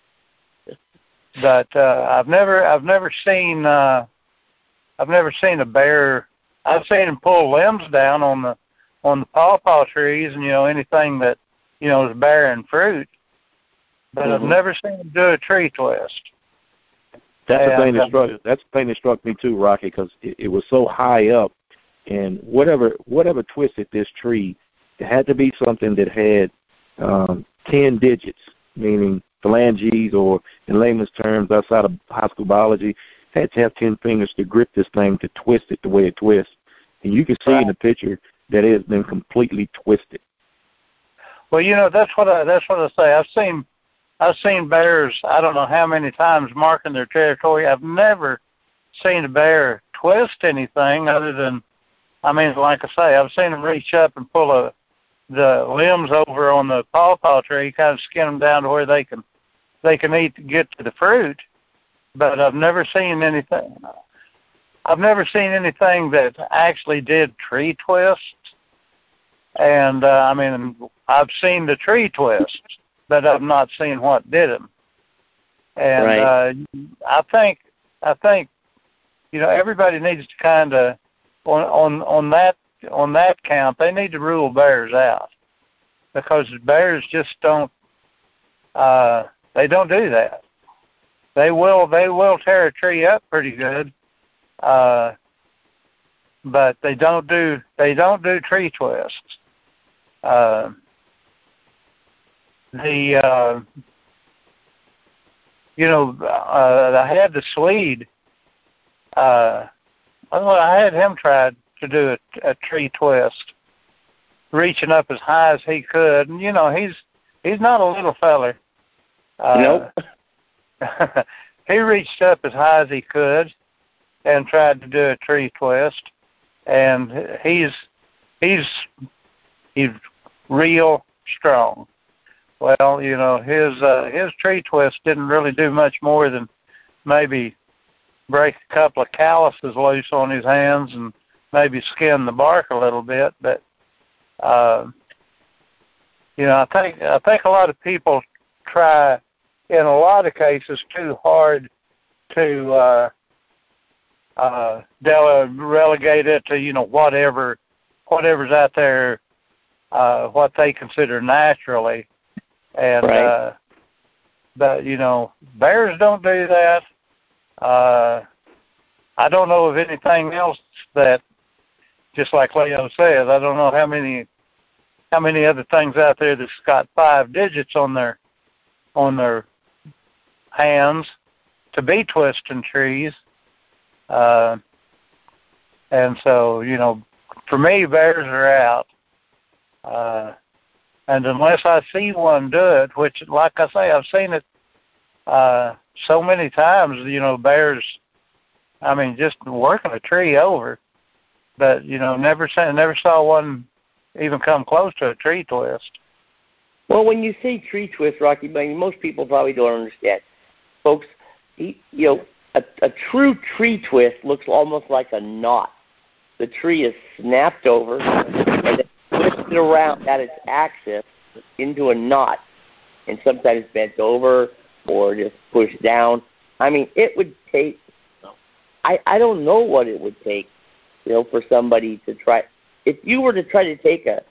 But uh, I've never, I've never seen. Uh, I've never seen a bear. I've seen him pull limbs down on the on the pawpaw trees, and you know anything that you know is bearing fruit. But mm-hmm. I've never seen him do a tree twist. That's and, the thing that struck. That's the thing that struck me too, Rocky, because it, it was so high up, and whatever whatever twisted this tree, it had to be something that had um, ten digits, meaning phalanges, or in layman's terms, outside of high school biology, had to have ten fingers to grip this thing to twist it the way it twists. And you can see right in the picture that it has been completely twisted. Well, you know, that's what I that's what I say. I've seen I've seen bears, I don't know how many times, marking their territory. I've never seen a bear twist anything other than, I mean, like I say, I've seen them reach up and pull a the limbs over on the pawpaw tree, kind of skin them down to where they can they can eat to get to the fruit. But I've never seen anything. I've never seen anything that actually did tree twists. And uh, I mean, I've seen the tree twists, but I've not seen what did them. And right. uh, I think I think you know everybody needs to kind of on on on that on that count they need to rule bears out, because bears just don't uh, they don't do that. They will they will tear a tree up pretty good, uh, but they don't do they don't do tree twists. Uh, the uh, you know uh, I had the Swede. Uh, I had him try to do a, a tree twist, reaching up as high as he could, and you know he's he's not a little feller. Uh, nope. He reached up as high as he could and tried to do a tree twist, and he's he's he's real strong. Well, you know his uh, his tree twist didn't really do much more than maybe break a couple of calluses loose on his hands and maybe skin the bark a little bit. But uh, you know, I think I think a lot of people try, in a lot of cases, too hard to uh, uh, dele- relegate it to you know whatever whatever's out there, uh, what they consider naturally, and right. uh, but you know bears don't do that. Uh, I don't know of anything else that, just like Leo says, I don't know how many how many other things out there that's got five digits on their on their hands to be twisting trees. Uh, and so, you know, for me, bears are out. Uh, and unless I see one do it, which, like I say, I've seen it uh, so many times, you know, bears, I mean, just working a tree over. But, you know, never saw, never saw one even come close to a tree twist. Well, when you say tree twist, Rocky, I mean, most people probably don't understand. Folks, you know, a, a true tree twist looks almost like a knot. The tree is snapped over and then twisted around at its axis into a knot, and sometimes bent over or just pushed down. I mean, it would take, I, I don't know what it would take, you know, for somebody to try. If you were to try to take a,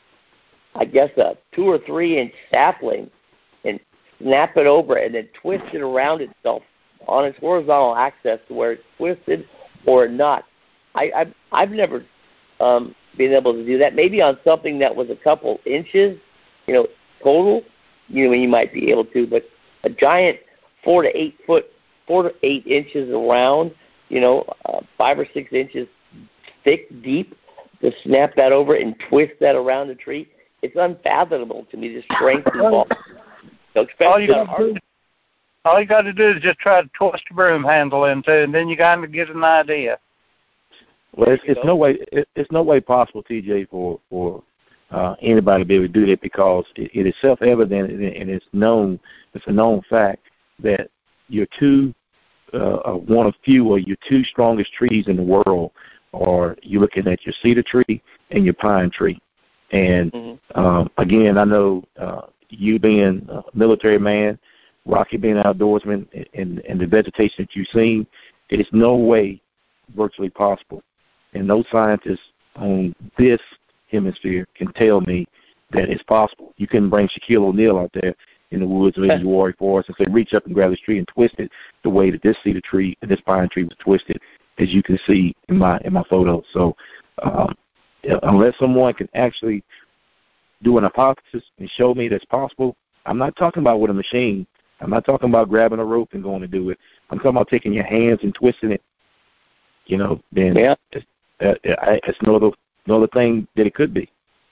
I guess, a two or three inch sapling and snap it over and then twist it around itself on its horizontal axis to where it's twisted or not. I, I've, I've never um, been able to do that. Maybe on something that was a couple inches, you know, total, you know, you might be able to, but a giant four to eight foot, four to eight inches around, you know, uh, five or six inches thick, deep, to snap that over and twist that around the tree, it's unfathomable to me, the strength involved. So all, you do, all you got to do is just try to twist a broom handle into it, and then you kind of get an idea. Well, it's, it's no way it, it's no way possible, T J, for for uh, anybody to be able to do that, because it, it is self-evident and it's known. It's a known fact that your two, uh, one of few, or your two strongest trees in the world, are you're looking at your cedar tree and your pine tree. And mm-hmm. um, again, I know uh, you being a military man, Rocky being an outdoorsman, and, and the vegetation that you've seen, it is no way virtually possible. And no scientist on this hemisphere can tell me that it's possible. You couldn't bring Shaquille O'Neal out there in the woods or in the Uwharrie Forest and say, reach up and grab this tree and twist it the way that this cedar tree and this pine tree was twisted, as you can see in my in my photos. So um, unless someone can actually do an hypothesis and show me that's possible, I'm not talking about with a machine. I'm not talking about grabbing a rope and going to do it. I'm talking about taking your hands and twisting it. You know, then yeah. it's, uh, it's no other no other thing that it could be.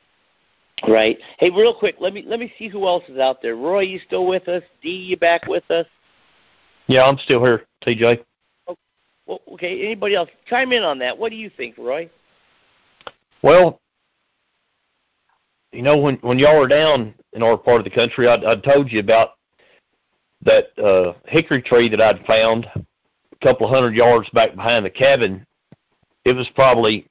Right. Hey, real quick, let me let me see who else is out there. Roy, you still with us? Dee, you back with us? Yeah, I'm still here, T J. Well, okay, anybody else? Chime in on that. What do you think, Roy? Well, you know, when, when y'all were down in our part of the country, I, I told you about that uh, hickory tree that I'd found a couple of hundred yards back behind the cabin. It was probably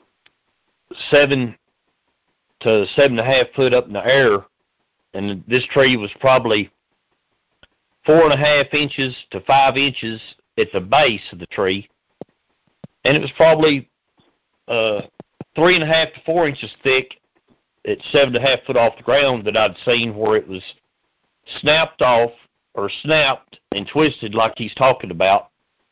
seven to seven and a half foot up in the air, and this tree was probably four and a half inches to five inches at the base of the tree, and it was probably uh, three and a half to four inches thick at seven and a half foot off the ground that I'd seen where it was snapped off or snapped and twisted like he's talking about.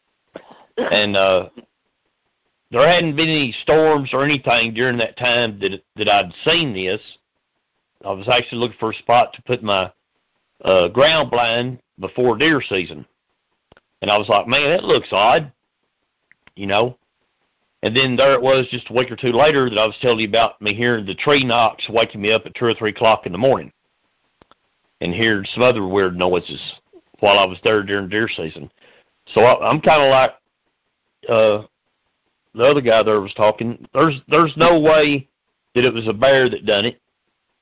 And uh, there hadn't been any storms or anything during that time that that I'd seen this. I was actually looking for a spot to put my uh, ground blind before deer season. And I was like, man, that looks odd, you know. And then there it was just a week or two later that I was telling you about me hearing the tree knocks waking me up at two or three o'clock in the morning and hearing some other weird noises while I was there during deer season. So I, I'm kind of like uh, the other guy there was talking. There's there's no way that it was a bear that done it.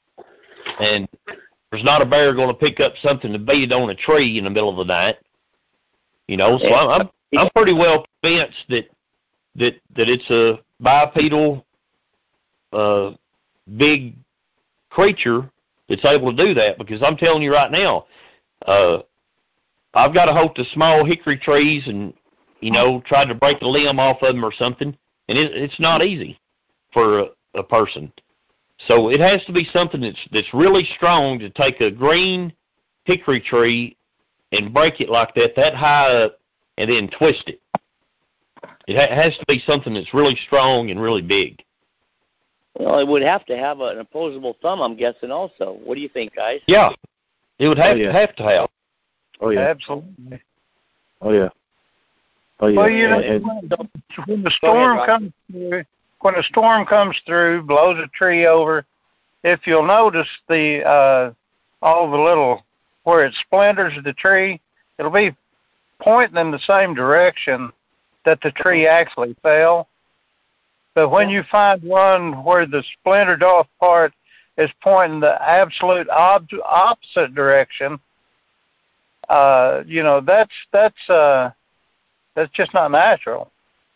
And there's not a bear going to pick up something to beat it on a tree in the middle of the night. You know, so I'm I'm, I'm pretty well convinced that that that it's a bipedal, uh, big creature that's able to do that, because I'm telling you right now, uh, I've got a host of small hickory trees and, you know, tried to break the limb off of them or something, and it, it's not easy for a, a person. So it has to be something that's that's really strong to take a green hickory tree and break it like that, that high up, and then twist it. It ha- has to be something that's really strong and really big. Well, it would have to have an opposable thumb, I'm guessing, also. What do you think, guys? Yeah. It would have oh, yeah. to have to have. Oh, yeah. Absolutely. Oh, yeah. Oh, yeah. Well, you know, and, when the storm ahead, comes through, when a storm comes through, blows a tree over, if you'll notice the uh, all the little, where it splinters the tree, it'll be pointing in the same direction that the tree actually fell. But when you find one where the splintered off part is pointing the absolute ob- opposite direction, uh, you know, that's that's uh, that's just not natural.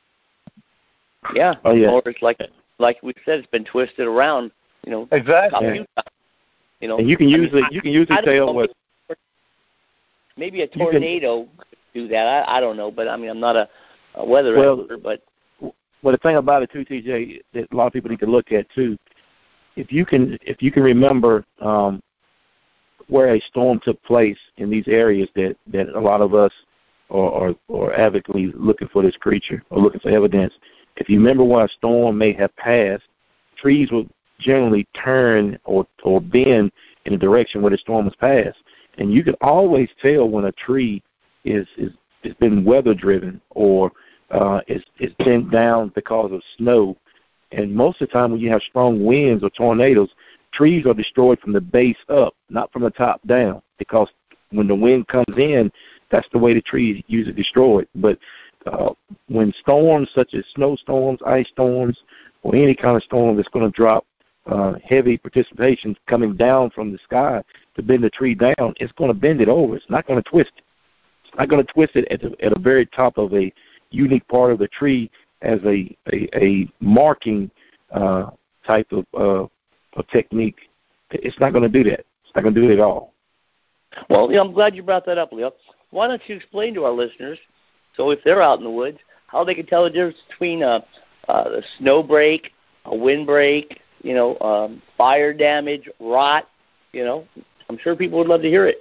Yeah. Oh, yeah. Or it's like like we said, it's been twisted around. You know. Exactly. Yeah. You know. And you can I usually mean, you can usually I, I tell what. Maybe a tornado could do that. I, I don't know, but I mean, I'm not a, a weather well, expert, but. Well, the thing about it too, T J, that a lot of people need to look at too, if you can, if you can remember um, where a storm took place in these areas that, that a lot of us are, are, are avidly looking for this creature or looking for evidence. If you remember where a storm may have passed, trees will generally turn or or bend in the direction where the storm has passed, and you can always tell when a tree is is has been weather driven or Uh, it's, it's bent down because of snow. And most of the time when you have strong winds or tornadoes, trees are destroyed from the base up, not from the top down, because when the wind comes in, that's the way the tree is usually destroyed. But uh, when storms such as snowstorms, ice storms, or any kind of storm that's going to drop uh, heavy precipitation coming down from the sky to bend the tree down, it's going to bend it over. It's not going to twist it. It's not going to twist it at the, at the very top of a unique part of the tree as a a, a marking uh, type of, uh, of technique. It's not going to do that. It's not going to do it at all. Well, yeah, I'm glad you brought that up, Leo. Why don't you explain to our listeners, so if they're out in the woods, how they can tell the difference between a, a snow break, a wind break, you know, um, fire damage, rot. You know, I'm sure people would love to hear it.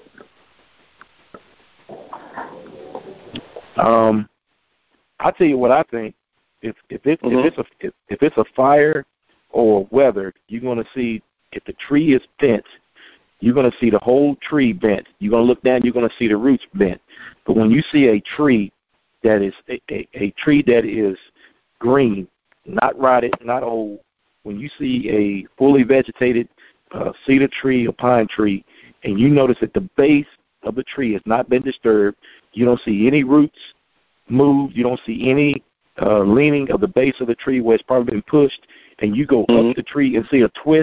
Um. I'll tell you what I think. If if it mm-hmm. if it's a if, if it's a fire or weather, you're going to see if the tree is bent, you're going to see the whole tree bent. You're going to look down, you're going to see the roots bent. But when you see a tree that is a, a, a tree that is green, not rotted, not old, when you see a fully vegetated uh, cedar tree or pine tree, and you notice that the base of the tree has not been disturbed, you don't see any roots moved, you don't see any uh, leaning of the base of the tree where it's probably been pushed, and you go mm-hmm. up the tree and see a twist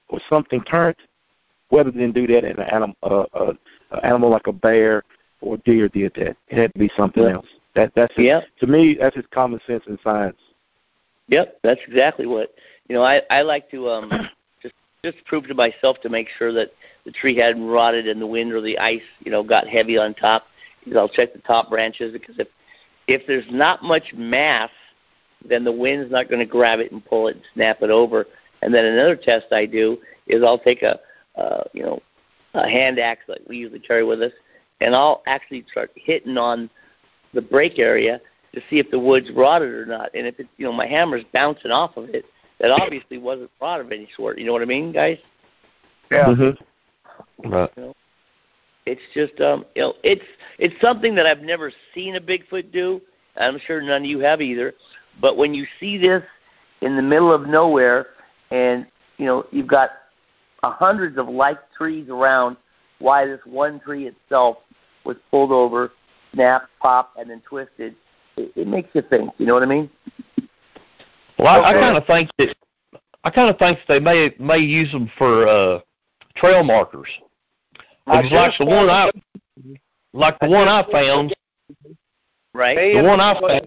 or something turned, Weather didn't do that, and an animal, uh, uh, an animal like a bear or deer did that. It had to be something else. That that's his, yep. To me, that's just common sense and science. Yep, that's exactly what you know. I I like to um just just prove to myself to make sure that the tree hadn't rotted in the wind or the ice, you know, got heavy on top. Is I'll check the top branches, because if if there's not much mass, then the wind's not going to grab it and pull it and snap it over. And then another test I do is I'll take a uh, you know a hand axe like we usually carry with us, and I'll actually start hitting on the break area to see if the wood's rotted or not. And if it, you know my hammer's bouncing off of it, that obviously wasn't rot of any sort. You know what I mean, guys? Yeah. Mm-hmm. Right. You know, it's just um, you know, it's it's something that I've never seen a Bigfoot do. I'm sure none of you have either. But when you see this in the middle of nowhere, and you know you've got uh, hundreds of like trees around, why this one tree itself was pulled over, snapped, popped, and then twisted, it, it makes you think. You know what I mean? Well, I, I kind of think that I kind of think they may may use them for uh, trail markers. It's like the one I like the one I found. Right. Me the and one the I found.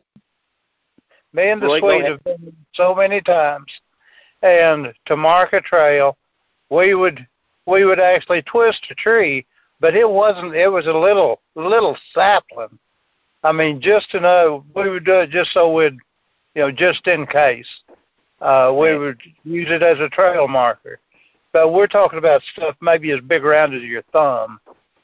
Me and the Roy, Swede have been so many times, and to mark a trail, we would we would actually twist a tree, but it wasn't. It was a little little sapling. I mean, just to know, we would do it just so we'd, you know, just in case. Uh, we would use it as a trail marker. But we're talking about stuff maybe as big around as your thumb.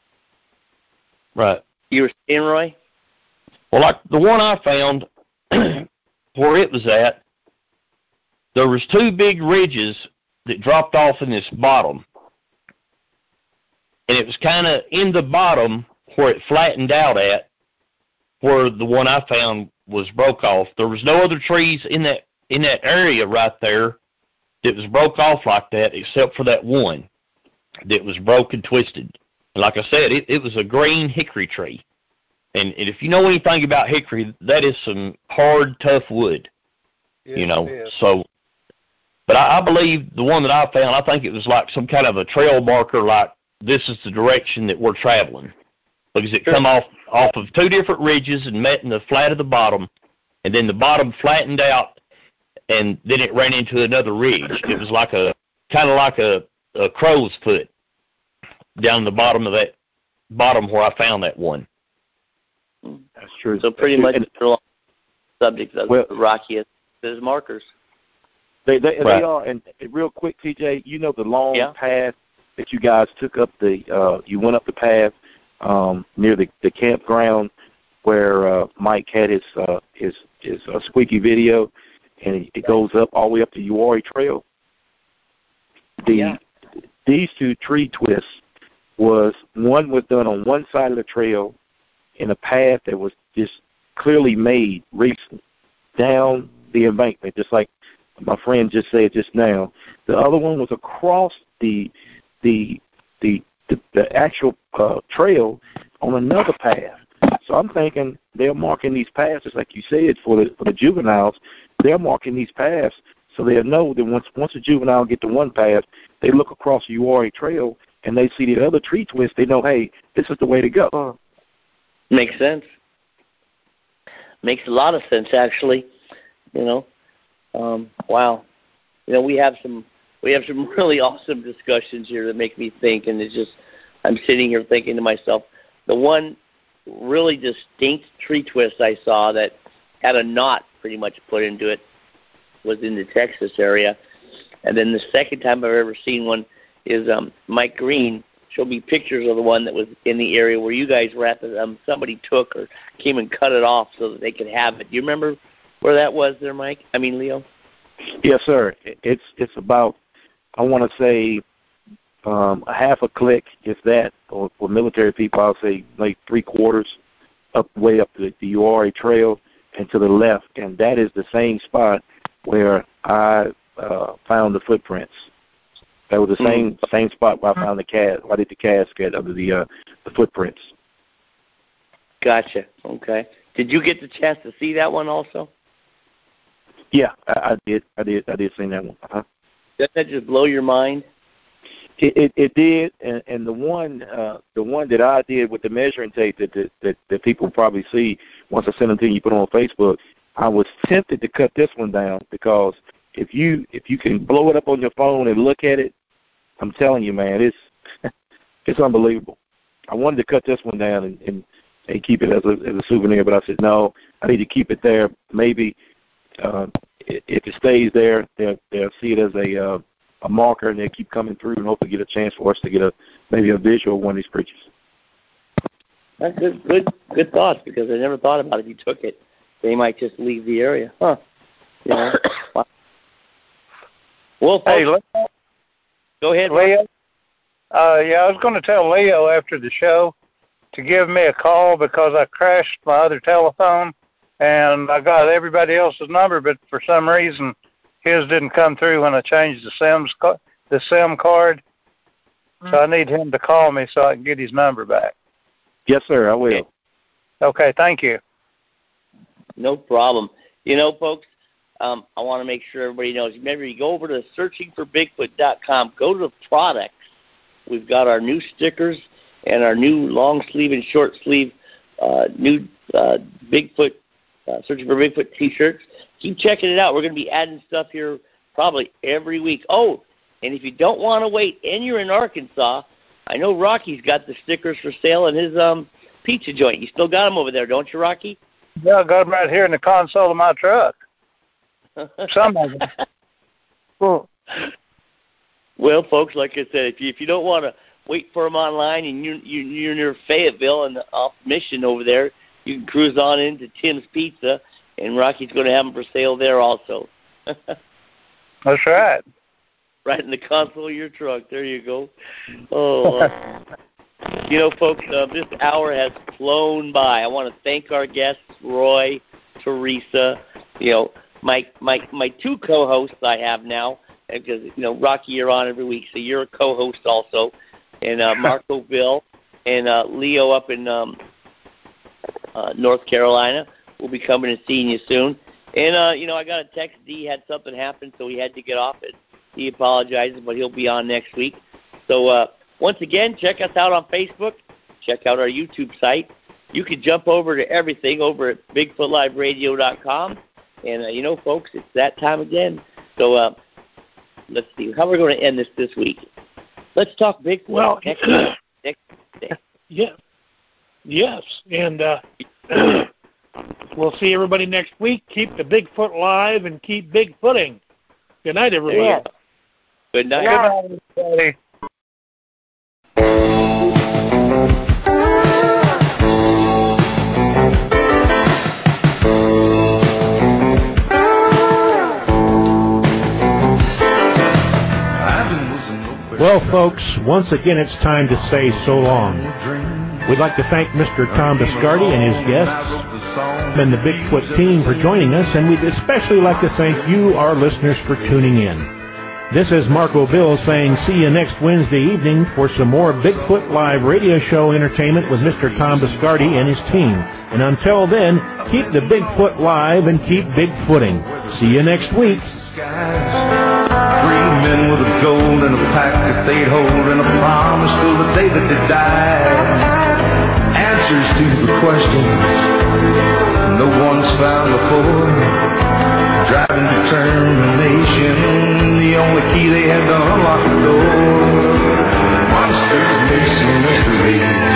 Right. You were saying, Roy? Well, like the one I found, where it was at, there was two big ridges that dropped off in this bottom. And it was kind of in the bottom where it flattened out at, where the one I found was broke off. There was no other trees in that in that area right there that was broke off like that, except for that one that was broke and twisted. And like I said, it, it was a green hickory tree. And, and if you know anything about hickory, that is some hard, tough wood. Yes, you know, so, but I, I believe the one that I found, I think it was like some kind of a trail marker, like this is the direction that we're traveling. Because it come off, off of two different ridges and met in the flat of the bottom, and then the bottom flattened out, and then it ran into another ridge. It was like a, kind of like a, a crow's foot down the bottom of that, bottom where I found that one. That's true. So pretty That's much true. the subject of well, the Rockiest is markers. They they, right. they are. And real quick, T J, you know the long yeah. path that you guys took up the, uh, you went up the path um, near the, the campground where uh, Mike had his uh, his his uh, squeaky video, and it, it goes up all the way up to Uwharrie Trail. The yeah. These two tree twists was, one was done on one side of the trail in a path that was just clearly made recent down the embankment, just like my friend just said just now. The other one was across the the the the, the actual uh, trail on another path. So I'm thinking they're marking these paths, just like you said, for the for the juveniles. They're marking these paths so they'll know that once once a juvenile get to one path, they look across the Uwharrie Trail and they see the other tree twist. They know, hey, this is the way to go. Makes sense. Makes a lot of sense, actually. You know, um, wow. You know, we have some we have some really awesome discussions here that make me think, and it's just I'm sitting here thinking to myself, the one really distinct tree twist I saw that had a knot pretty much put into it was in the Texas area, and then the second time I've ever seen one is um, Mike Green showed me pictures of the one that was in the area where you guys were at that um, somebody took or came and cut it off so that they could have it. Do you remember where that was there, Mike? I mean, Leo? Yes, sir. It's it's about, I want to say, um, a half a click, if that, or for military people, I'll say like three quarters up, way up the, the Uwharrie Trail and to the left, and that is the same spot where I uh, found the footprints. That was the same mm-hmm. same spot where I found the cat. Where I did the casket of the uh, the footprints. Gotcha. Okay. Did you get the chance to see that one also? Yeah, I, I did. I did. I did see that one. Uh-huh. Doesn't that just blow your mind? It, it, it did, and, and the one uh, the one that I did with the measuring tape that, that that that people probably see once I send them to you, you put them on Facebook. I was tempted to cut this one down because if you if you can blow it up on your phone and look at it, I'm telling you, man, it's it's unbelievable. I wanted to cut this one down and, and, and keep it as a, as a souvenir, but I said no, I need to keep it there. Maybe uh, if it stays there, they'll they'll see it as a uh, a marker, and they'll keep coming through and hopefully get a chance for us to get a maybe a visual of one of these preachers. That's good, good, good thoughts, because I never thought about it. If you took it, they might just leave the area. Huh. You know? Wow. Well, hey, folks, go ahead, Leo. Uh, yeah, I was going to tell Leo after the show to give me a call because I crashed my other telephone, and I got everybody else's number, but for some reason his didn't come through when I changed the SIMs the SIM card. So I need him to call me so I can get his number back. Yes, sir, I will. Okay, okay thank you. No problem. You know, folks, um, I want to make sure everybody knows. Remember, you go over to searching for bigfoot dot com, go to the products. We've got our new stickers and our new long sleeve and short sleeve uh, new uh, Bigfoot, uh, Searching for Bigfoot t-shirts. Keep checking it out. We're going to be adding stuff here probably every week. Oh, and if you don't want to wait and you're in Arkansas, I know Rocky's got the stickers for sale in his um, pizza joint. You still got them over there, don't you, Rocky? Yeah, I got them right here in the console of my truck. Some of them. Cool. Well, folks, like I said, if you if you don't want to wait for them online and you're, you're near Fayetteville and off Mission over there, you can cruise on into Tim's Pizza, and Rocky's going to have them for sale there also. That's right. Right in the console of your truck. There you go. Oh, uh, you know, folks, uh, this hour has flown by. I want to thank our guests, Roy, Teresa, you know, my my my two co-hosts I have now, because, you know, Rocky, you're on every week, so you're a co-host also, and uh, Marco Bill and uh, Leo up in um, uh, North Carolina will be coming and seeing you soon. And, uh, you know, I got a text. D had something happen, so he had to get off it. He apologizes, but he'll be on next week. So, uh, once again, check us out on Facebook. Check out our YouTube site. You can jump over to everything over at bigfoot live radio dot com. And, uh, you know, folks, it's that time again. So, uh, let's see. How are we going to end this this week? Let's talk Bigfoot well, next week. Next day. Yeah. Yes. And uh, we'll see everybody next week. Keep the Bigfoot live and keep Bigfooting. Good night, everybody. Yeah. Good night. Good night, everybody. Well, folks, once again, it's time to say so long. We'd like to thank Mister Tom Biscardi and his guests and the Bigfoot team for joining us, and we'd especially like to thank you, our listeners, for tuning in. This is Marco Bill saying see you next Wednesday evening for some more Bigfoot Live radio show entertainment with Mister Tom Biscardi and his team. And until then, keep the Bigfoot live and keep Bigfooting. See you next week. Three men with a gold and a pack that they'd hold and a promise till the day that they died. Answers to the questions no one's found before. Driving determination, the only key they had to unlock the door. Monsters, mystery, mystery.